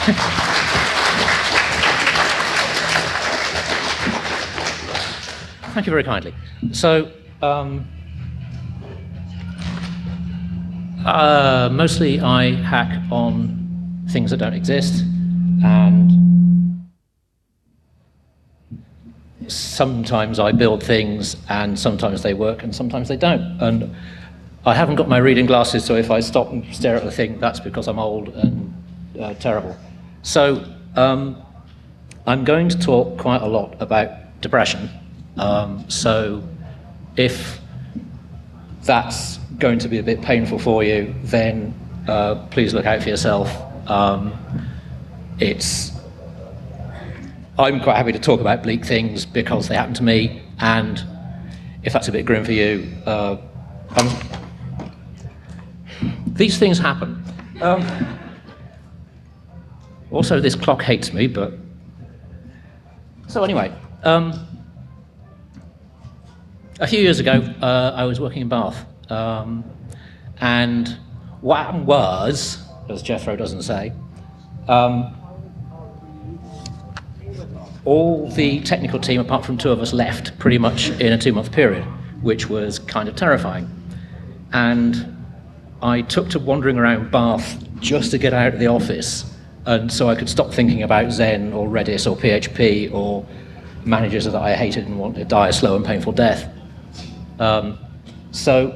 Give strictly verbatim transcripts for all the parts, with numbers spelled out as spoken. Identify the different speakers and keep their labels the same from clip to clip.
Speaker 1: Thank you very kindly. So, um, uh, mostly I hack on things that don't exist, and sometimes I build things, and sometimes they work, and sometimes they don't. And I haven't got my reading glasses, so if I stop and stare at the thing, that's because I'm old and uh, terrible. So um, I'm going to talk quite a lot about depression. Um, so if that's going to be a bit painful for you, then uh, please look out for yourself. Um, it's I'm quite happy to talk about bleak things because they happen to me, and if that's a bit grim for you, uh, um, these things happen. Um, also, this clock hates me, but... So anyway, um, a few years ago, uh, I was working in Bath, um, and what happened was, as Jethro doesn't say, um, all the technical team, apart from two of us, left pretty much in a two-month period, which was kind of terrifying. And I took to wandering around Bath just to get out of the office, and so I could stop thinking about Zen or Redis or P H P or managers that I hated and wanted to die a slow and painful death. Um, so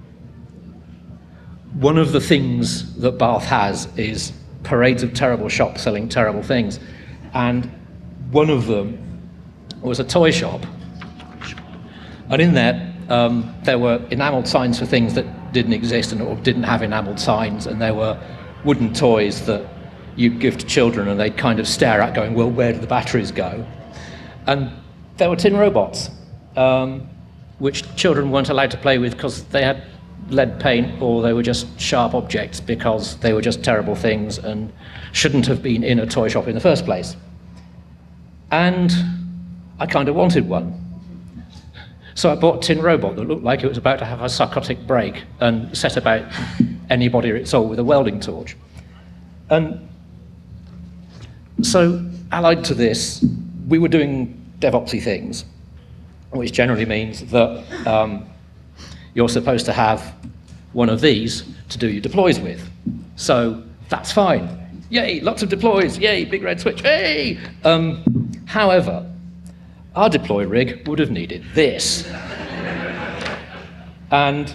Speaker 1: one of the things that Bath has is parades of terrible shops selling terrible things, and one of them was a toy shop, and in there um, there were enamelled signs for things that didn't exist and or didn't have enamelled signs, and there were wooden toys that you'd give to children and they'd kind of stare at going, well, where do the batteries go? And there were tin robots, um, which children weren't allowed to play with because they had lead paint or they were just sharp objects because they were just terrible things and shouldn't have been in a toy shop in the first place. And I kind of wanted one. So I bought a tin robot that looked like it was about to have a psychotic break and set about anybody it saw with a welding torch. And so, allied to this, we were doing DevOpsy things, which generally means that um, you're supposed to have one of these to do your deploys with. So that's fine. Yay, lots of deploys. Yay, big red switch. Hey! Um, however, our deploy rig would have needed this. And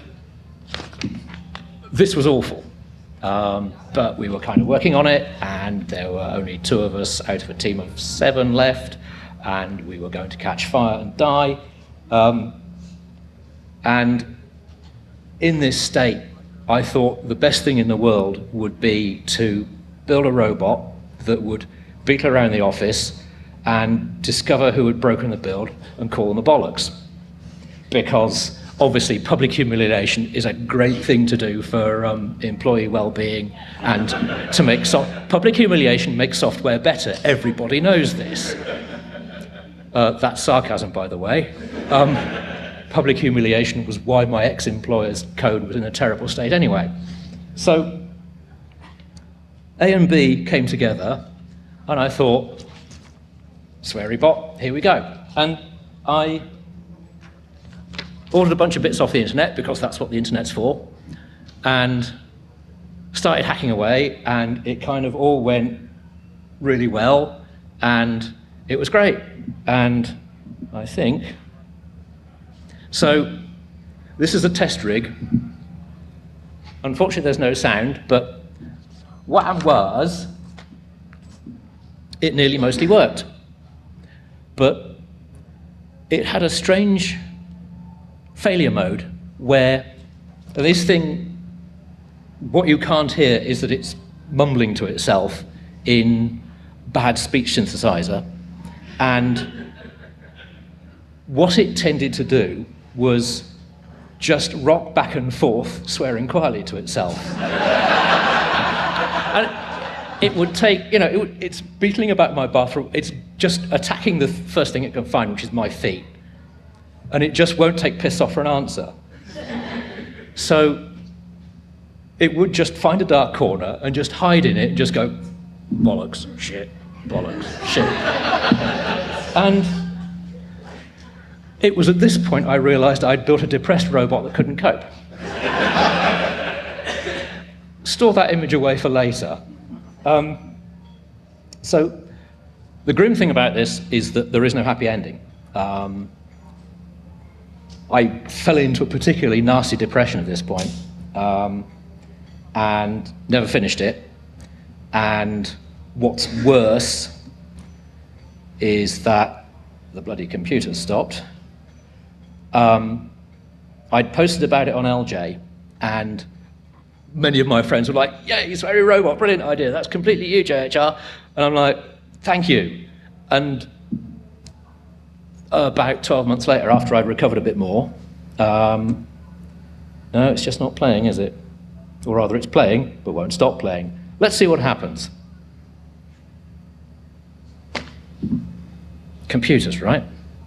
Speaker 1: this was awful. Um, but we were kind of working on it, and there were only two of us out of a team of seven left, and we were going to catch fire and die. Um, and in this state, I thought the best thing in the world would be to build a robot that would beetle around the office and discover who had broken the build and call them a bollocks. Because obviously public humiliation is a great thing to do for um, employee well-being and to make so public humiliation makes software better. Everybody knows this. Uh, that's sarcasm, by the way. Um, public humiliation was why my ex-employer's code was in a terrible state anyway. So A and B came together, and I thought, sweary bot, here we go. And I ordered a bunch of bits off the internet, because that's what the internet's for, and started hacking away, and it kind of all went really well, and it was great. And I think, so this is a test rig. Unfortunately, there's no sound, but what happened was, it nearly mostly worked. But it had a strange failure mode where this thing, what you can't hear is that it's mumbling to itself in bad speech synthesizer. And what it tended to do was just rock back and forth, swearing quietly to itself. And it would take, you know, it would, it's beetling about my bathroom, it's just attacking the first thing it can find, which is my feet. And it just won't take piss off for an answer. So it would just find a dark corner and just hide in it and just go, bollocks, shit, bollocks, shit. And it was at this point I realized I'd built a depressed robot that couldn't cope. Store that image away for later. Um, so the grim thing about this is that there is no happy ending. Um, I fell into a particularly nasty depression at this point, um, and never finished it. And what's worse is that the bloody computer stopped. Um, I'd posted about it on L J, and many of my friends were like, yeah, it's very robot, brilliant idea, that's completely you, J H R. And I'm like, thank you. And about twelve months later, after I'd recovered a bit more, um, no, it's just not playing, is it? Or rather, it's playing, but won't stop playing. Let's see what happens. Computers, right?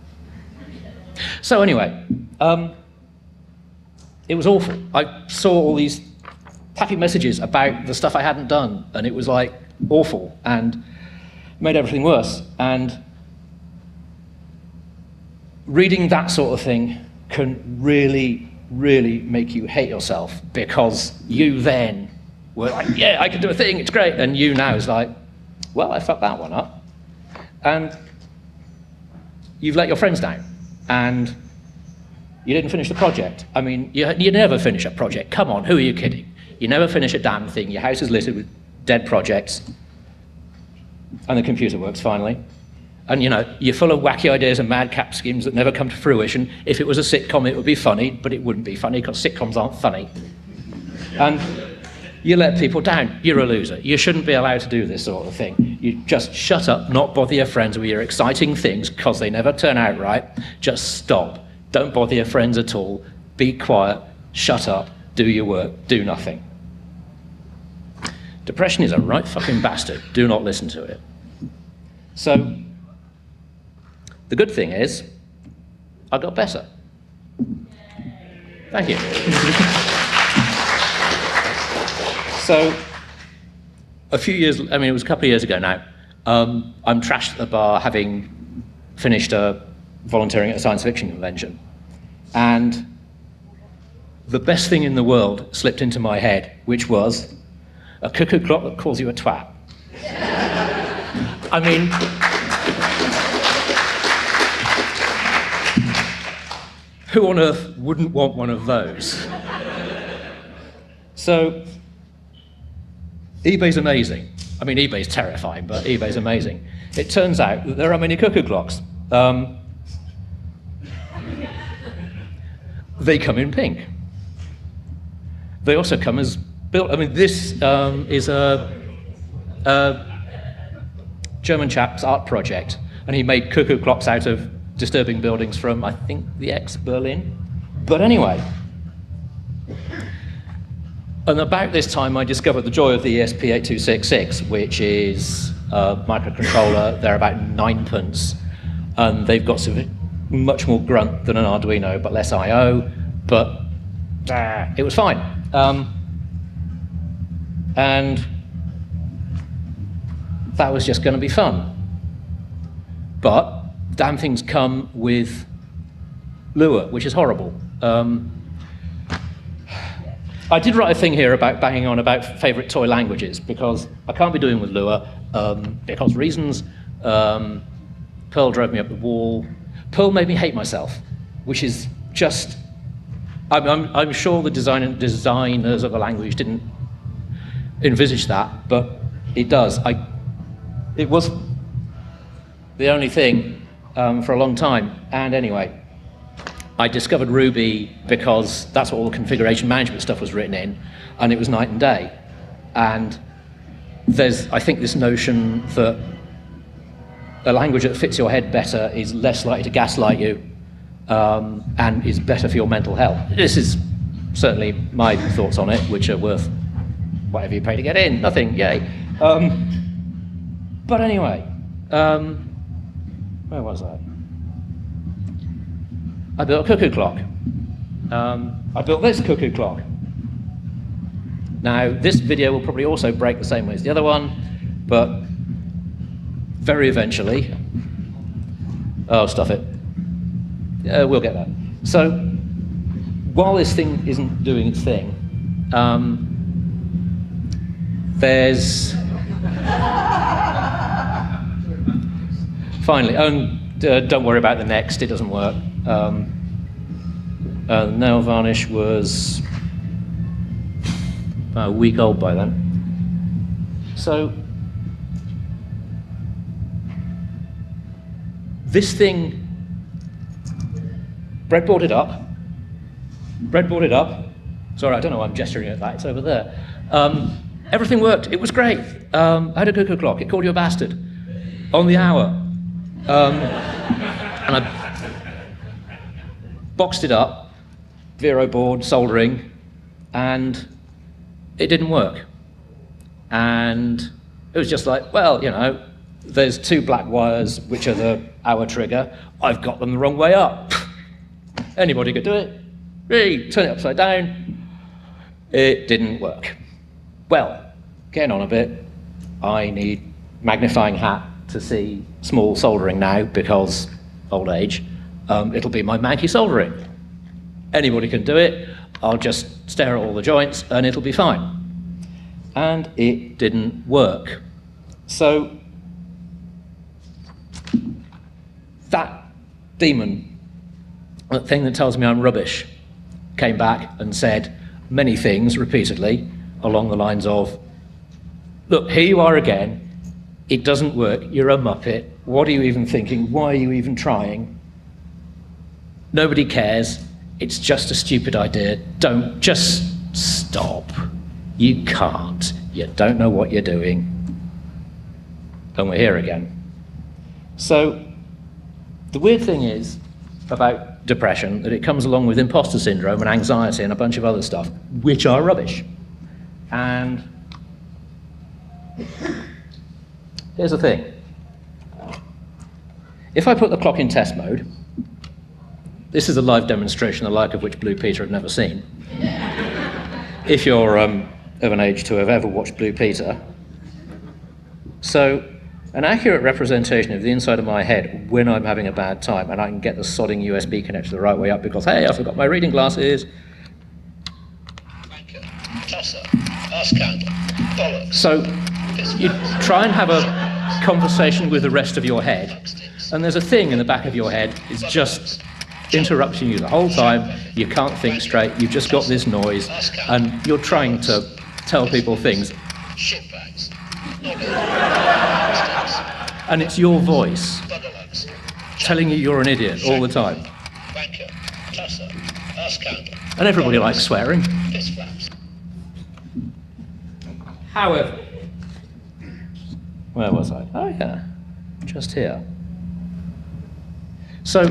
Speaker 1: So anyway, um, it was awful. I saw all these happy messages about the stuff I hadn't done, and it was like awful, and made everything worse. And reading that sort of thing can really, really make you hate yourself, because you then were like, yeah, I can do a thing, it's great, and you now is like, well, I fucked that one up. And you've let your friends down, and you didn't finish the project. I mean, you, you never finish a project. Come on, who are you kidding? You never finish a damn thing. Your house is littered with dead projects, and the computer works finally. And you know, you're full of wacky ideas and madcap schemes that never come to fruition. If it was a sitcom, it would be funny, but it wouldn't be funny because sitcoms aren't funny. And you let people down. You're a loser. You shouldn't be allowed to do this sort of thing. You just shut up, not bother your friends with your exciting things because they never turn out right. Just stop. Don't bother your friends at all. Be quiet, shut up, do your work, do nothing. Depression is a right fucking bastard. Do not listen to it. So, the good thing is, I got better. Thank you. So, a few years, I mean, it was a couple of years ago now, um, I'm trashed at the bar having finished a volunteering at a science fiction convention. And the best thing in the world slipped into my head, which was a cuckoo clock that calls you a twat. I mean, who on earth wouldn't want one of those? So, eBay's amazing. I mean, eBay's terrifying, but eBay's amazing. It turns out that there are many cuckoo clocks. Um, they come in pink. They also come as built. I mean, this um, is a, a German chap's art project, and he made cuckoo clocks out of disturbing buildings from, I think, the ex-Berlin. But anyway, and about this time I discovered the joy of the E S P eight two six six, which is a microcontroller. They're about ninepence, and they've got some, much more grunt than an Arduino, but less I O, but uh, it was fine. Um, and that was just going to be fun. But damn things come with Lua, which is horrible. Um, I did write a thing here about banging on about favourite toy languages, because I can't be doing with Lua, um, because reasons. Um, Perl drove me up the wall. Perl made me hate myself, which is just, I'm, I'm, I'm sure the design, designers of the language didn't envisage that, but it does. I, it was the only thing Um, for a long time. And anyway, I discovered Ruby because that's what all the configuration management stuff was written in, and it was night and day. And there's, I think, this notion that a language that fits your head better is less likely to gaslight you, um, and is better for your mental health. This is certainly my thoughts on it, which are worth whatever you pay to get in. Nothing, yay. Um, but anyway, um, where was I? I built a cuckoo clock. Um, I built this cuckoo clock. Now, this video will probably also break the same way as the other one. But very eventually, oh, stuff it. Yeah, we'll get that. So while this thing isn't doing its thing, um, there's finally, oh, and, uh, don't worry about the next, it doesn't work. Um, uh, nail varnish was about a week old by then. So this thing, breadboarded up, breadboarded up. Sorry, I don't know why I'm gesturing at that, it's over there. Um, everything worked, it was great. Um, I had a cuckoo clock, it called you a bastard on the hour. Um, and I boxed it up, Vero board, soldering, and it didn't work. And it was just like, well, you know, there's two black wires, which are the hour trigger. I've got them the wrong way up. Anybody could do it. Really, turn it upside down. It didn't work. Well, getting on a bit, I need magnifying hat to see small soldering now because old age. Um, it'll be my manky soldering. Anybody can do it. I'll just stare at all the joints and it'll be fine. And it didn't work. So that demon, that thing that tells me I'm rubbish, came back and said many things repeatedly along the lines of, look, here you are again, it doesn't work, you're a muppet, what are you even thinking, why are you even trying? Nobody cares, it's just a stupid idea, don't, just stop. You can't, you don't know what you're doing. And we're here again. So the weird thing is about depression that it comes along with imposter syndrome and anxiety and a bunch of other stuff, which are rubbish. And here's the thing. If I put the clock in test mode, this is a live demonstration, the like of which Blue Peter had never seen. If you're um, of an age to have ever watched Blue Peter. So, an accurate representation of the inside of my head when I'm having a bad time, and I can get the sodding U S B connector the right way up because, hey, I forgot my reading glasses.
Speaker 2: Wanker, tosser, arse candle, bollocks.
Speaker 1: So, you try and have a conversation with the rest of your head, and there's a thing in the back of your head, it's just interrupting you the whole time, you can't think straight, you've just got this noise, and you're trying to tell people things.
Speaker 2: Shitbags,
Speaker 1: and it's your voice
Speaker 2: buggerlugs,
Speaker 1: telling you you're an idiot all the time.
Speaker 2: wanker, tosser, arse candle,
Speaker 1: And everybody likes swearing.
Speaker 2: piss flaps.
Speaker 1: However, where was I? Oh yeah, just here. So,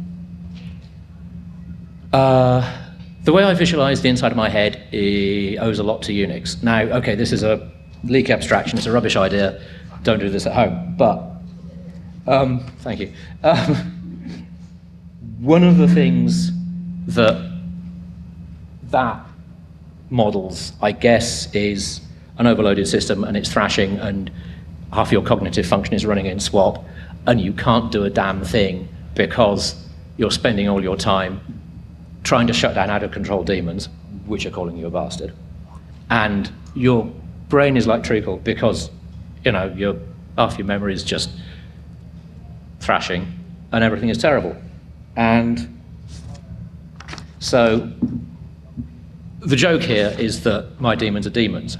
Speaker 1: uh, the way I visualize the inside of my head eh, owes a lot to Unix. Now, okay, this is a leak abstraction, it's a rubbish idea, don't do this at home, but, um, thank you. Um, one of the things that that models, I guess, is an overloaded system and it's thrashing and half your cognitive function is running in swap and you can't do a damn thing because you're spending all your time trying to shut down out-of-control demons, which are calling you a bastard. And your brain is like treacle because, you know, your, half your memory is just thrashing and everything is terrible. And so the joke here is that my demons are demons,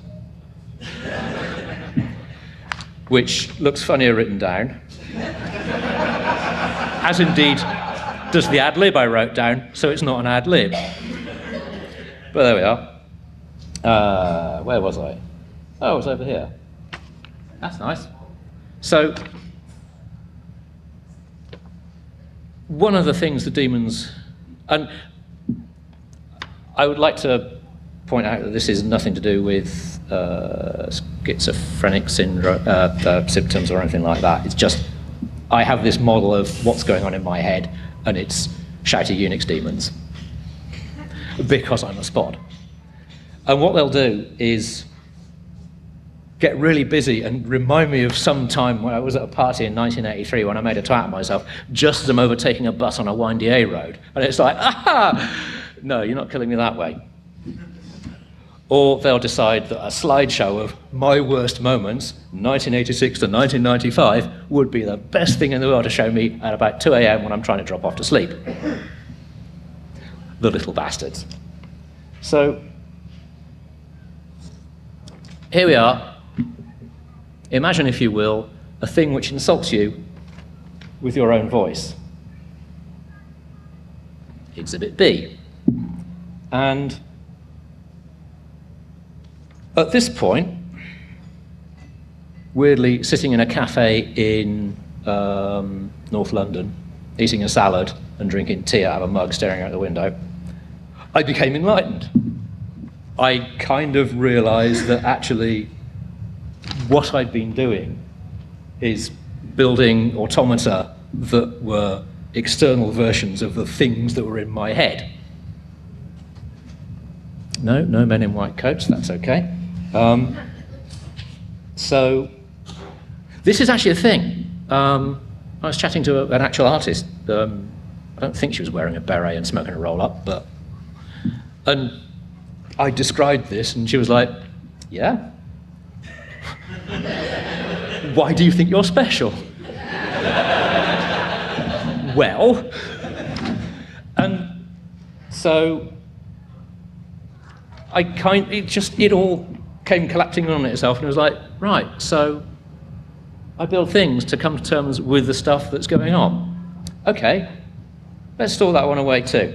Speaker 1: which looks funnier written down, as indeed does the ad lib I wrote down, so it's not an ad lib. But there we are. Uh, where was I? Oh, it was over here. That's nice. So, one of the things the demons, and I would like to point out that this is nothing to do with uh, schizophrenic syndrome, uh, uh, symptoms or anything like that. It's just, I have this model of what's going on in my head, and it's shouty Unix demons, because I'm a spod. And what they'll do is get really busy and remind me of some time when I was at a party in nineteen eighty-three when I made a twat of myself just as I'm overtaking a bus on a windy A road. And it's like, aha! No, you're not killing me that way. Or they'll decide that a slideshow of my worst moments, nineteen eighty-six to nineteen ninety-five, would be the best thing in the world to show me at about two a m when I'm trying to drop off to sleep. The little bastards. So, here we are. Imagine, if you will, a thing which insults you with your own voice. Exhibit B. And at this point, weirdly sitting in a cafe in um, North London, eating a salad and drinking tea out of a mug, staring out the window, I became enlightened. I kind of realized that actually what I'd been doing is building automata that were external versions of the things that were in my head. No, no men in white coats, that's okay. Um, so, this is actually a thing. Um, I was chatting to a, an actual artist. Um, I don't think she was wearing a beret and smoking a roll-up, but... And I described this, and she was like, yeah? Why do you think you're special? Well, and so I kind, it just, it all came collapsing on itself, and it was like, right, so I build things to come to terms with the stuff that's going on. Okay, let's store that one away too.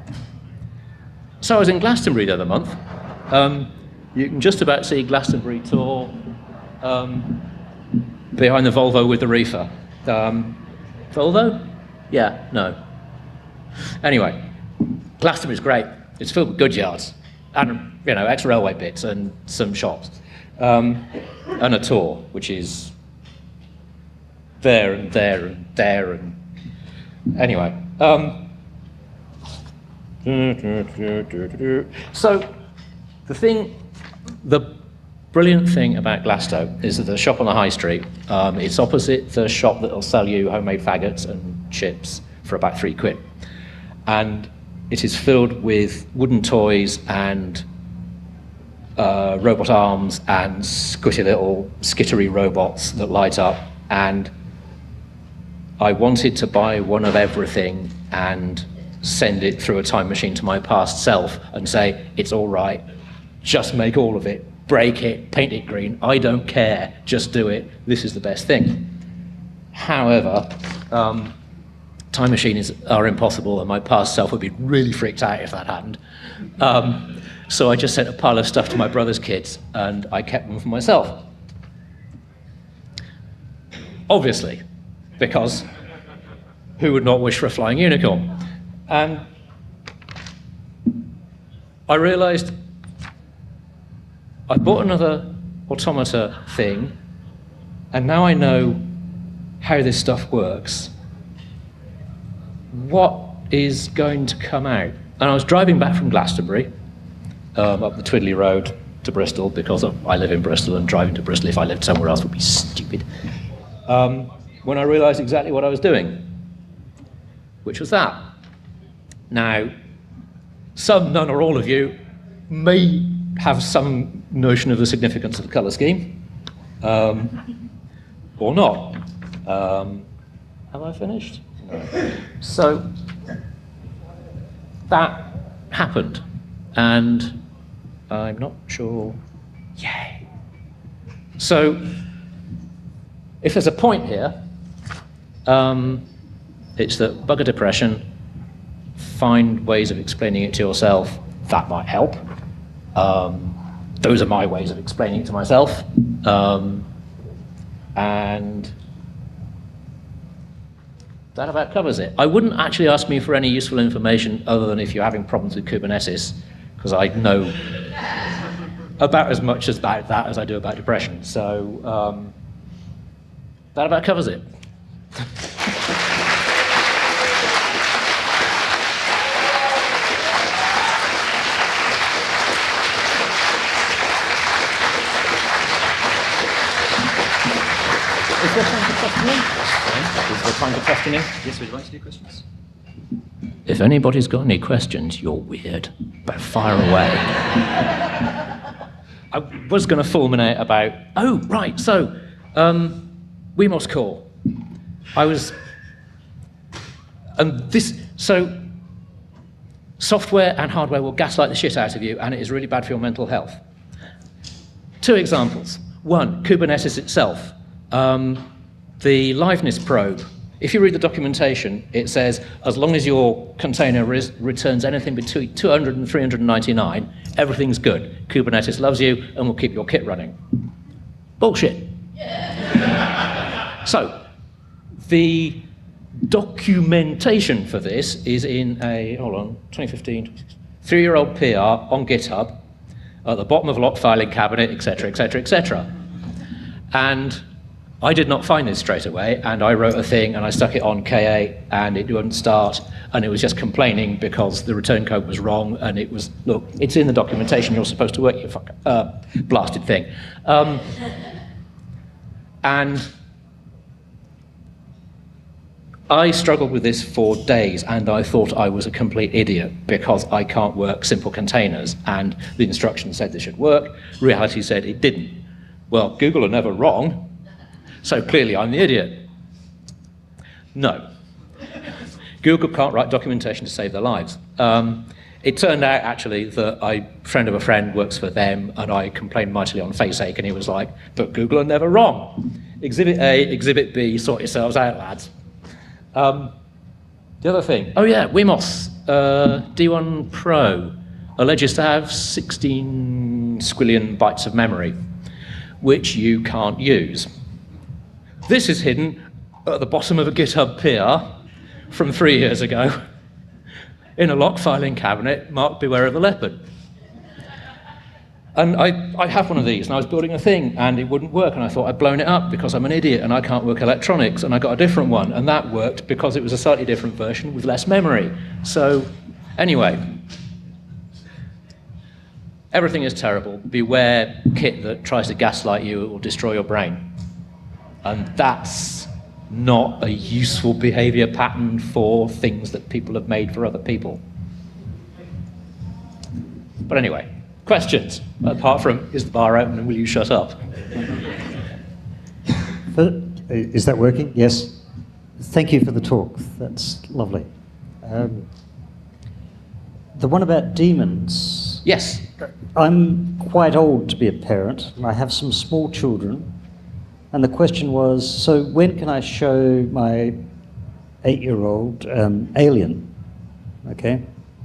Speaker 1: So I was in Glastonbury the other month. Um, you can just about see Glastonbury Tor um, behind the Volvo with the reefer. Um, Volvo? Yeah, no. Anyway, Glastonbury's great. It's filled with goods yards and, you know, ex-railway bits and some shops. Um, and a Tor, which is there and there and there and... Anyway. Um, So, the thing, the brilliant thing about Glasto is that the shop on the high street, um, it's opposite the shop that'll sell you homemade faggots and chips for about three quid. And it is filled with wooden toys and uh, robot arms and squishy little skittery robots that light up. And I wanted to buy one of everything and send it through a time machine to my past self and say, it's all right, just make all of it, break it, paint it green, I don't care, just do it, this is the best thing. However, um, time machines are impossible, and my past self would be really freaked out if that happened. Um, so I just sent a pile of stuff to my brother's kids, and I kept them for myself. Obviously, because who would not wish for a flying unicorn? And I realized I bought another automata thing, and now I know how this stuff works. What is going to come out? And I was driving back from Glastonbury, um, up the Twiddley Road to Bristol, because I live in Bristol, and driving to Bristol if I lived somewhere else would be stupid, um, when I realized exactly what I was doing, which was that. Now, some, none, or all of you may have some notion of the significance of the colour scheme, um, or not. Um, have I finished? No. So, that happened, and I'm not sure, yay. So, if there's a point here, um, it's that bugger depression, find ways of explaining it to yourself, that might help. Um, those are my ways of explaining it to myself. Um, and that about covers it. I wouldn't actually ask me for any useful information other than if you're having problems with Kubernetes, because I know about as much about that as I do about depression. So um, that about covers it. Is there time for questioning? Is there time for questioning?
Speaker 3: Yes, we'd like to do questions.
Speaker 1: If anybody's got any questions, you're weird, but fire away. I was going to fulminate about, oh, right, so, um, Wemos Core. I was, and this, so, software and hardware will gaslight the shit out of you, and it is really bad for your mental health. Two examples. One, Kubernetes itself. Um, the liveness probe. If you read the documentation, it says, as long as your container res- returns anything between two hundred and three hundred ninety-nine, everything's good. Kubernetes loves you and will keep your kit running. Bullshit. So, the documentation for this is in a, hold on, twenty fifteen, three-year-old P R on GitHub, at the bottom of a lock filing cabinet, et cetera, et cetera, et cetera. And I did not find this straight away, and I wrote a thing and I stuck it on K A, and it wouldn't start, and it was just complaining because the return code was wrong, and it was, look, it's in the documentation, you're supposed to work your fuck, uh, blasted thing. Um, and I struggled with this for days, and I thought I was a complete idiot because I can't work simple containers, and the instructions said they should work. Reality said it didn't. Well, Google are never wrong, so clearly I'm the idiot. No. Google can't write documentation to save their lives. Um, it turned out, actually, that a friend of a friend works for them, and I complained mightily on FaceAche, and he was like, but Google are never wrong. Exhibit A, Exhibit B, sort yourselves out, lads. Um, the other thing, oh yeah, Wemos uh, D one Pro alleges to have sixteen squillion bytes of memory, which you can't use. This is hidden at the bottom of a GitHub P R from three years ago in a lock filing cabinet marked Beware of the Leopard. And I, I have one of these, and I was building a thing, and it wouldn't work, and I thought I'd blown it up because I'm an idiot and I can't work electronics, and I got a different one, and that worked because it was a slightly different version with less memory. So, anyway, everything is terrible. Beware kit that tries to gaslight you, it will destroy your brain. And that's not a useful behavior pattern for things that people have made for other people. But anyway. Questions, apart from, is the bar open and will you shut up?
Speaker 4: Is that working? Yes. Thank you for the talk. That's lovely. Um, the one about demons.
Speaker 1: Yes.
Speaker 4: I'm quite old to be a parent, and I have some small children. And the question was, so when can I show my eight-year-old um, Alien? Okay.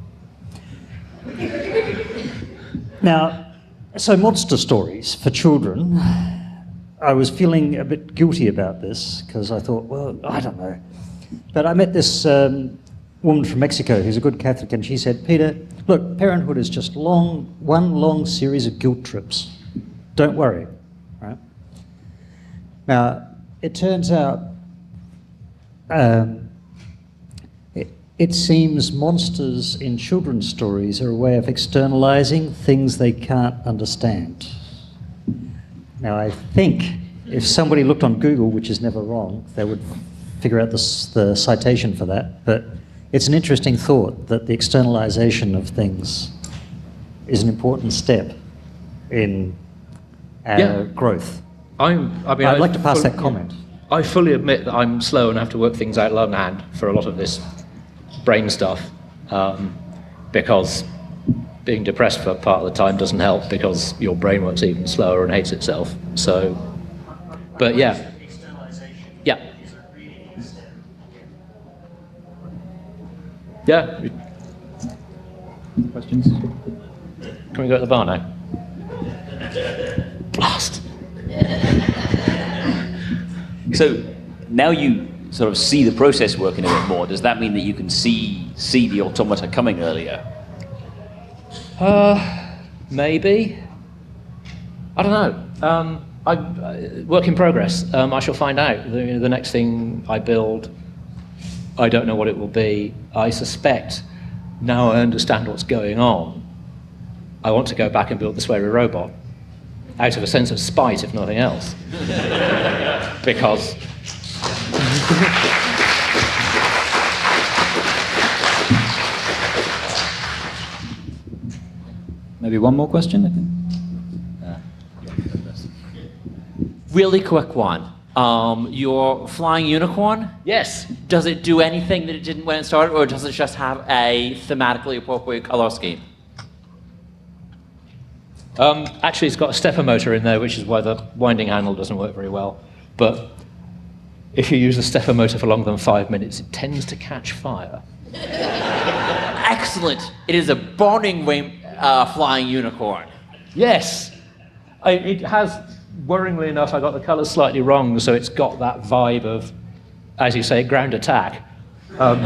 Speaker 4: Now, so monster stories for children, I was feeling a bit guilty about this because I thought, well, I don't know. But I met this um, woman from Mexico who's a good Catholic, and she said, Peter, look, parenthood is just long, one long series of guilt trips. Don't worry, right? Now, it turns out um, it, it seems monsters in children's stories are a way of externalizing things they can't understand. Now, I think if somebody looked on Google, which is never wrong, they would figure out the, the citation for that. But it's an interesting thought that the externalization of things is an important step in our
Speaker 1: yeah.
Speaker 4: growth.
Speaker 1: I'm, I mean,
Speaker 4: I'd
Speaker 1: I
Speaker 4: like to pass
Speaker 1: fully,
Speaker 4: that comment.
Speaker 1: I fully admit that I'm slow and have to work things out longhand for a lot of this brain stuff, um, because being depressed for part of the time doesn't help because your brain works even slower and hates itself. So, but yeah. Yeah. Yeah.
Speaker 3: Questions?
Speaker 1: Can we go to the bar now? Blast.
Speaker 3: So now you sort of see the process working a bit more. Does that mean that you can see see the automata coming earlier?
Speaker 1: Uh, maybe. I don't know. Um, I, uh, work in progress. Um, I shall find out. The, the next thing I build, I don't know what it will be. I suspect, now I understand what's going on, I want to go back and build the Swery robot, out of a sense of spite, if nothing else. because
Speaker 5: Maybe one more question, I think.
Speaker 6: Really quick one. Um, your flying unicorn,
Speaker 1: yes,
Speaker 6: does it do anything that it didn't when it started, or does it just have a thematically appropriate color scheme?
Speaker 1: um, actually it's got a stepper motor in there, which is why the winding handle doesn't work very well. But if you use the stepper motor for longer than five minutes, it tends to catch fire.
Speaker 6: Excellent. It is a burning rain, uh, flying unicorn.
Speaker 1: Yes, I, it has. Worryingly enough, I got the colours slightly wrong, so it's got that vibe of, as you say, ground attack. Um,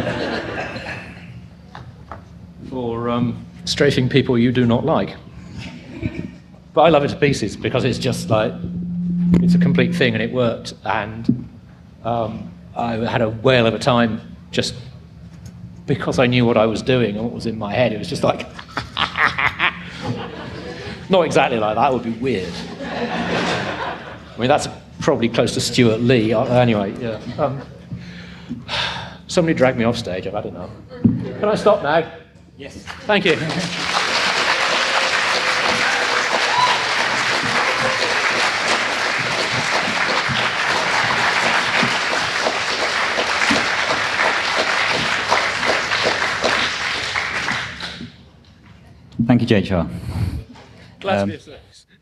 Speaker 1: for um, strafing people you do not like. But I love it to pieces because it's just like, it's a complete thing and it worked. And um, I had a whale of a time just because I knew what I was doing and what was in my head. It was just like, not exactly like that, would be weird. I mean, that's probably close to Stuart Lee. Uh, Anyway, yeah. Um, somebody dragged me off stage. I've had enough. Can I stop now?
Speaker 6: Yes.
Speaker 1: Thank you.
Speaker 5: Thank you, J H R.
Speaker 1: Glad
Speaker 5: Um,
Speaker 1: to be of service.